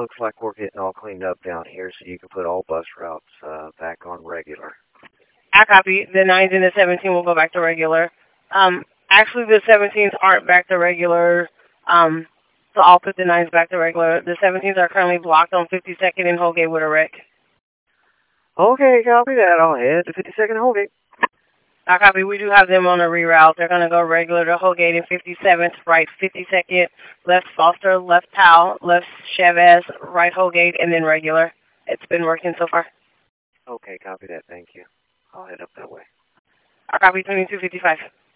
looks like we're getting all cleaned up down here, so you can put all bus routes back on regular. I copy. The 9s and the 17 will go back to regular. Actually, the 17s aren't back to regular. So I'll put the 9s back to regular. The 17s are currently blocked on 52nd and Holgate with a wreck. Okay, copy that. I'll head to 52nd Holgate. I copy. We do have them on a reroute. They're going to go regular to Holgate and 57th, right 52nd, left Foster, left Powell, left Chavez, right Holgate, and then regular. It's been working so far. Okay, copy that. Thank you. I'll head up that way. I copy 2255.